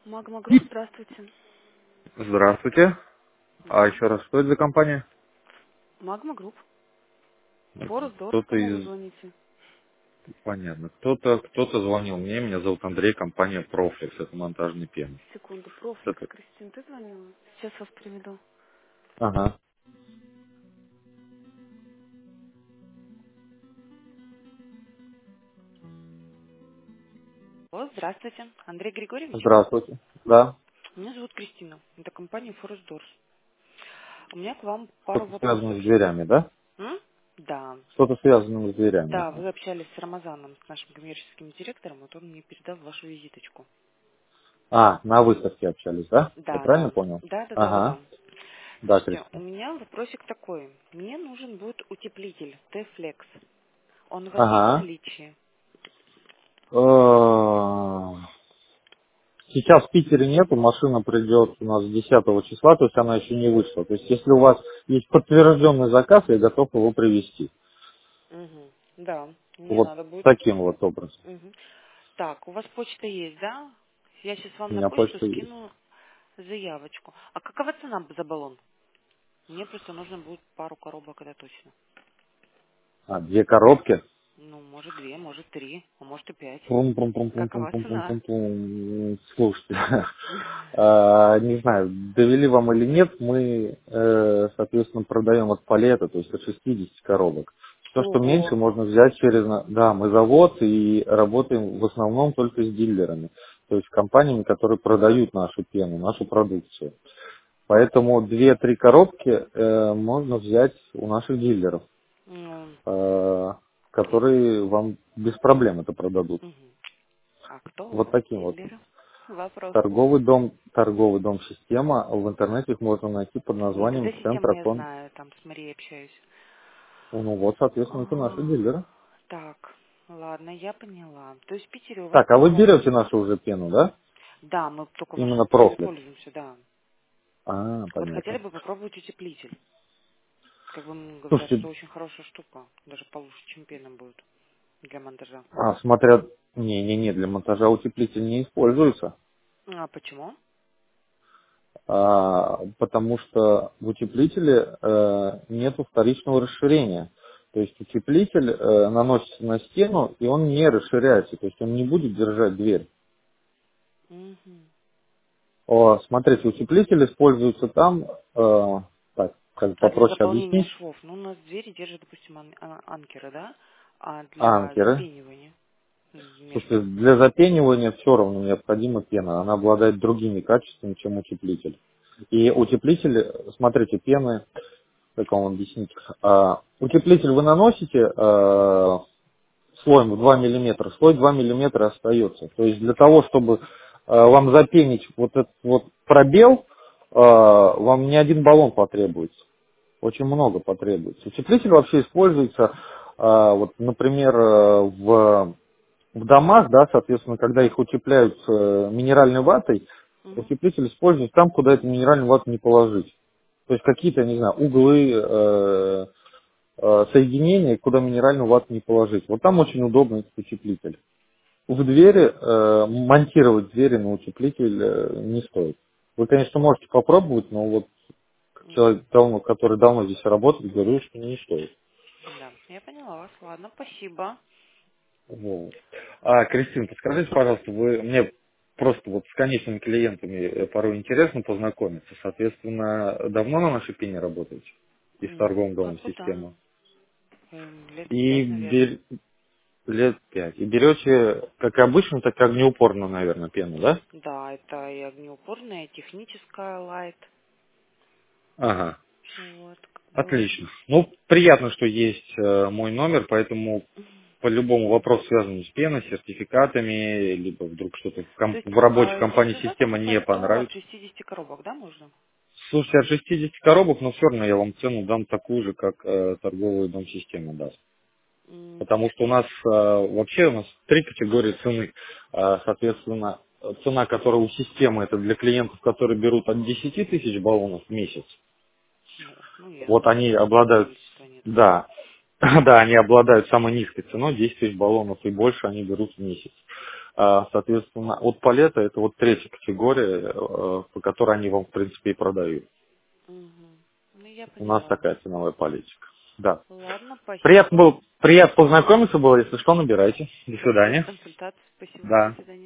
Магма Групп, здравствуйте. Здравствуйте. А Да. еще раз, что это за компания? Магма Групп. Форус Дорс, Кто-то кому вы из... звоните? Понятно. Кто-то звонил мне, меня зовут Андрей, компания Профлекс, это монтажный пен. Секунду, Профлекс, Это... Кристин, ты звонила? Сейчас вас приведу. Ага. О, здравствуйте, Андрей Григорьевич. Здравствуйте. Да. Меня зовут Кристина. Это компания Форус Дорс. У меня к вам пару Что-то вопросов связано с есть. дверями, да? М? Да. Что-то связано с дверями. Да, Ага. вы общались с Рамазаном, с нашим коммерческим директором, вот он мне передал вашу визиточку. На выставке общались, да? Я Да, правильно да. понял? Да, да, да, да, Ага. да. Да, Слушайте, у Кристина. меня вопросик такой. Мне нужен будет утеплитель T-Flex. Он у вас есть в Ага. наличии? Э, Сейчас в Питере нету, машина придет у нас 10 числа, то есть она еще не вышла. То есть если у вас есть подтвержденный заказ, я готов его привезти. Угу. Да, мне Вот надо будет. таким вот образом. Мгм. Так, у вас почта есть, да? Я сейчас У вам на меня почту почта есть. скину заявочку. А какова цена за баллон? Мне просто нужно будет пару коробок, это точно. Две коробки. Ну, может, две, может, три, а может и пять. Пум пум пум пум пум Какова пум пум цена? пум пум. Слушайте, не знаю, довели вам или нет, мы, соответственно, продаем от палета, то есть от 60 коробок. Все, что меньше, Ого. можно взять через... Да, мы завод и работаем в основном только с дилерами, то есть компаниями, которые продают нашу пену, нашу продукцию. Поэтому две-три коробки можно взять у наших дилеров, Ну, э, которые вам без проблем это продадут. мгм. А кто у Вот вас таким вот. дилеры? Вопрос. Торговый дом «Система». В интернете их можно найти под названием ИТЗ систему «Центр я Акон». знаю, там с Марией общаюсь. Ну вот, соответственно, это наши А, дилеры. так, ладно, я поняла. То есть в Питере у вас Так, а вы только... берете нашу уже пену, да? Да, мы только Именно вашими пенами профлет. пользуемся, да. Вот хотели Понятно. бы попробовать утеплитель. Как бы говорят, Слушайте, что очень хорошая штука. Даже получше, чем пена будет для монтажа. смотря... Не, для монтажа утеплитель не используется, А почему? потому что в утеплителе нету вторичного расширения. То есть утеплитель наносится на стену, и он не расширяется, то есть он не будет держать дверь. Мгм. Смотрите, утеплитель используется там, так, как бы А для попроще заполнения объяснить, швов, ну, у нас двери держат, допустим, анкеры, да? А для анкеры. запенивания Слушайте, между... для запенивания все равно необходима пена. Она обладает другими качествами, чем утеплитель. И утеплитель, смотрите, пены, как вам объяснить, утеплитель вы наносите слоем в 2 миллиметра, слой 2 миллиметра остается. То есть для того, чтобы вам запенить вот этот вот пробел, вам не один баллон потребуется. Очень много потребуется. Утеплитель вообще используется, вот, например, в домах, да, соответственно, когда их утепляют минеральной ватой, Мгм. утеплитель используется там, куда эту минеральную вату не положить. То есть какие-то, я не знаю, углы, соединения, куда минеральную вату не положить. Вот там очень удобный этот утеплитель. В двери, монтировать двери на утеплитель не стоит. Вы, конечно, можете попробовать, но вот человек, который давно здесь работает, говорю, что не стоит. Да, я поняла вас. Ладно, спасибо. Вот. Кристина, подскажите, пожалуйста, вы мне просто вот с конечными клиентами порой интересно познакомиться. Соответственно, давно на нашей пене работаете? И с Ну, торговым как домом бы да. система. Лет И 5, наверное. лет 5. И берете, как обычно, так огнеупорно, наверное, пену, да? Да, это и огнеупорная, и техническая лайт. Ага. Вот, как бы. Отлично. Ну, приятно, что есть мой номер, поэтому по любому вопросу, связанному с пеной, сертификатами, либо вдруг что-то То есть в рабочей компании заказать система типа не до понравится. 60 коробок, да, можно? Слушайте, от 60 коробок, но все равно я вам цену дам такую же, как торговый дом системы даст. М, Потому что у нас вообще у нас три категории цены. Соответственно, цена, которая у системы, это для клиентов, которые берут от 10 000 баллонов в месяц. Ну, Вот ясно, они если такого обладают, количества нет. да, да, они обладают самой низкой ценой, 10 000 баллонов и больше они берут в месяц. Соответственно, от палета это вот третья категория, по которой они вам, в принципе, и продают. Угу. Ну, я У нас поняла. такая ценовая политика. Да. Ладно, Приятно спасибо. было, приятно познакомиться было. Если что, набирайте. До Спасибо за свидания. консультацию. Спасибо. До Да. свидания.